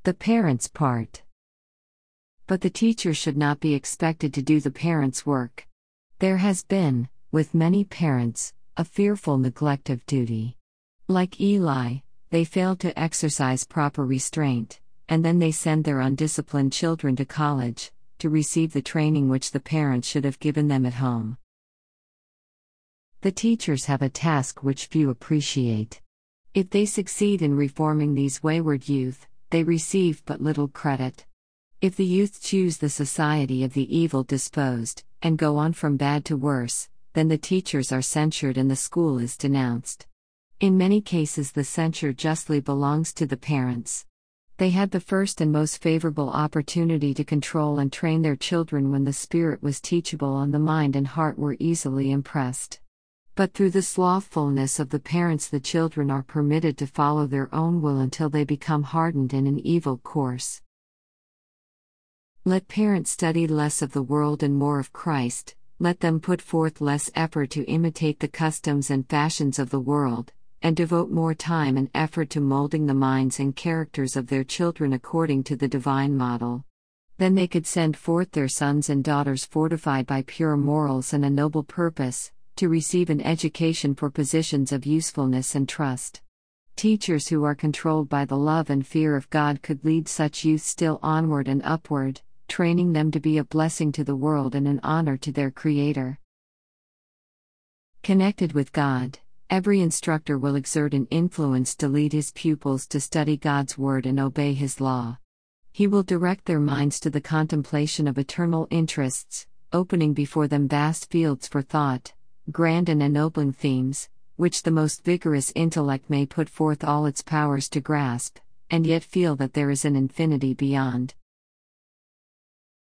The parents' part. But the teacher should not be expected to do the parents' work. There has been, with many parents, a fearful neglect of duty. Like Eli, they failed to exercise proper restraint, and then they send their undisciplined children to college, to receive the training which the parents should have given them at home. The teachers have a task which few appreciate. If they succeed in reforming these wayward youth, they receive but little credit. If the youth choose the society of the evil disposed, and go on from bad to worse, then the teachers are censured and the school is denounced. In many cases the censure justly belongs to the parents. They had the first and most favorable opportunity to control and train their children when the spirit was teachable and the mind and heart were easily impressed. But through the slothfulness of the parents the children are permitted to follow their own will until they become hardened in an evil course. Let parents study less of the world and more of Christ, let them put forth less effort to imitate the customs and fashions of the world, and devote more time and effort to molding the minds and characters of their children according to the divine model. Then they could send forth their sons and daughters fortified by pure morals and a noble purpose, to receive an education for positions of usefulness and trust. Teachers who are controlled by the love and fear of God could lead such youth still onward and upward, training them to be a blessing to the world and an honor to their Creator. Connected with God, every instructor will exert an influence to lead his pupils to study God's Word and obey His law. He will direct their minds to the contemplation of eternal interests, opening before them vast fields for thought, grand and ennobling themes, which the most vigorous intellect may put forth all its powers to grasp, and yet feel that there is an infinity beyond.